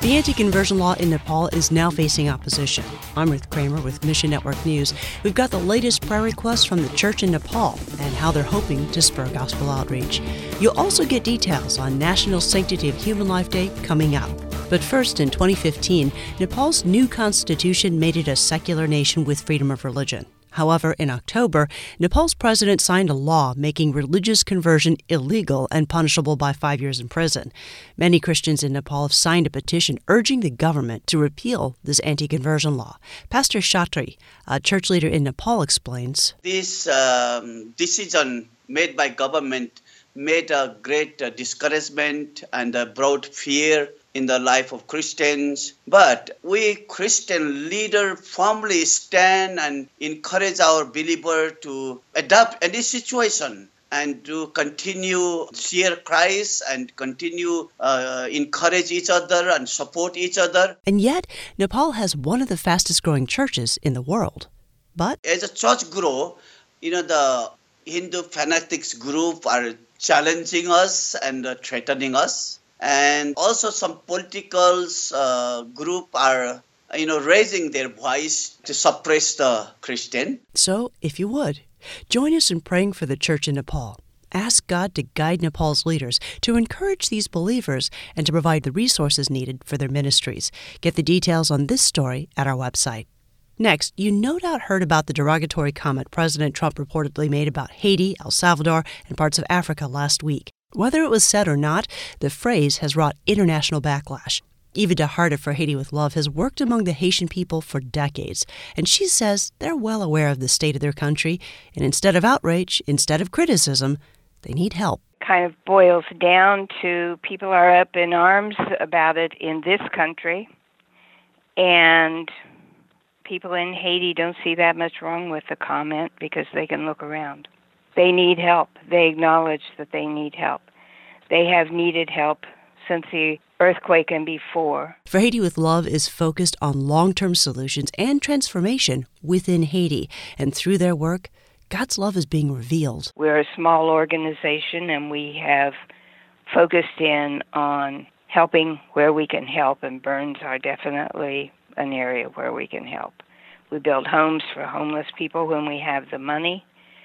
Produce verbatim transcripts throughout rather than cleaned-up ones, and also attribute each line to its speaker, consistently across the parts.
Speaker 1: The anti-conversion law in Nepal is now facing opposition. I'm Ruth Kramer with Mission Network News. We've got the latest prayer requests from the church in Nepal and how they're hoping to spur gospel outreach. You'll also get details on National Sanctity of Human Life Day coming up. But first, in twenty fifteen, Nepal's new constitution made it a secular nation with freedom of religion. However, in October, Nepal's president signed a law making religious conversion illegal and punishable by five years in prison. Many Christians in Nepal have signed a petition urging the government to repeal this anti-conversion law. Pastor Shatri, a church leader in Nepal, explains.
Speaker 2: This um, decision made by government made a great uh, discouragement and uh, brought fear in the life of Christians. But we Christian leaders firmly stand and encourage our believer to adapt any situation and to continue share Christ and continue uh, encourage each other and support each other.
Speaker 1: And yet, Nepal has one of the fastest growing churches in the world. But
Speaker 2: as a church grow, you know, the Hindu fanatics group are challenging us and uh, threatening us. And also some political uh, group are, you know, raising their voice to suppress the Christian.
Speaker 1: So, if you would, join us in praying for the church in Nepal. Ask God to guide Nepal's leaders, to encourage these believers, and to provide the resources needed for their ministries. Get the details on this story at our website. Next, you no doubt heard about the derogatory comment President Trump reportedly made about Haiti, El Salvador, and parts of Africa last week. Whether it was said or not, the phrase has wrought international backlash. Eva DeHarta for Haiti with Love has worked among the Haitian people for decades, and she says they're well aware of the state of their country, and instead of outrage, instead of criticism, they need help.
Speaker 3: Kind of boils down to people are up in arms about it in this country, and people in Haiti don't see that much wrong with the comment because they can look around. They need help. They acknowledge that they need help. They have needed help since the earthquake and before.
Speaker 1: For Haiti with Love is focused on long-term solutions and transformation within Haiti. And through their work, God's love is being revealed.
Speaker 3: We're a small organization, and we have focused in on helping where we can help, and Burns are definitely an area where we can help. We build homes for homeless people when we have the money.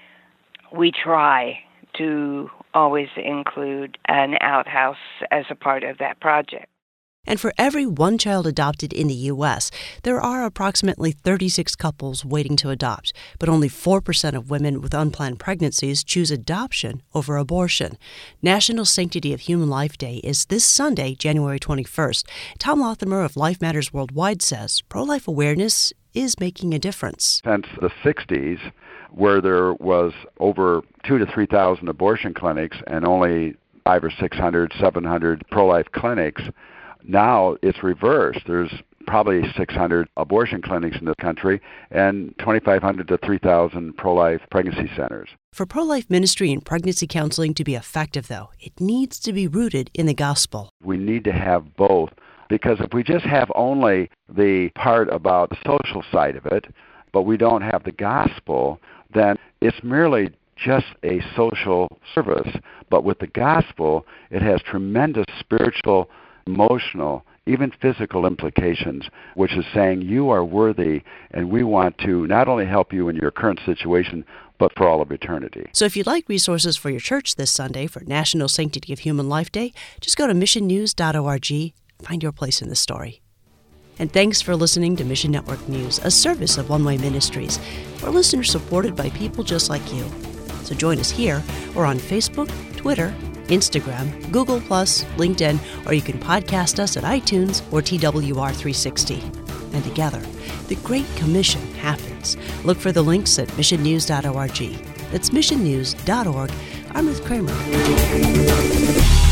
Speaker 3: We try to always include an outhouse as a part of that project.
Speaker 1: And for every one child adopted in the U S, there are approximately thirty-six couples waiting to adopt, but only four percent of women with unplanned pregnancies choose adoption over abortion. National Sanctity of Human Life Day is this Sunday, January twenty-first. Tom Lothamer of Life Matters Worldwide says pro-life awareness is making a difference.
Speaker 4: Since the sixties, where there was over two to three thousand abortion clinics and only five or six hundred, seven hundred pro-life clinics, now it's reversed. There's probably six hundred abortion clinics in the country and twenty-five hundred to three thousand pro-life pregnancy centers.
Speaker 1: For pro-life ministry and pregnancy counseling to be effective, though, it needs to be rooted in the gospel.
Speaker 4: We need to have both, because if we just have only the part about the social side of it, but we don't have the gospel, then it's merely just a social service. But with the gospel, it has tremendous spiritual, emotional, even physical implications, which is saying you are worthy, and we want to not only help you in your current situation, but for all of eternity.
Speaker 1: So if you'd like resources for your church this Sunday for National Sanctity of Human Life Day, just go to mission news dot org. Find your place in the story. And thanks for listening to Mission Network News, a service of One Way Ministries. We're listeners supported by people just like you. So join us here or on Facebook, Twitter, Instagram, Google plus, LinkedIn, or you can podcast us at iTunes or T W R three sixty. And together, the Great Commission happens. Look for the links at mission news dot org. That's mission news dot org. I'm Ruth Kramer.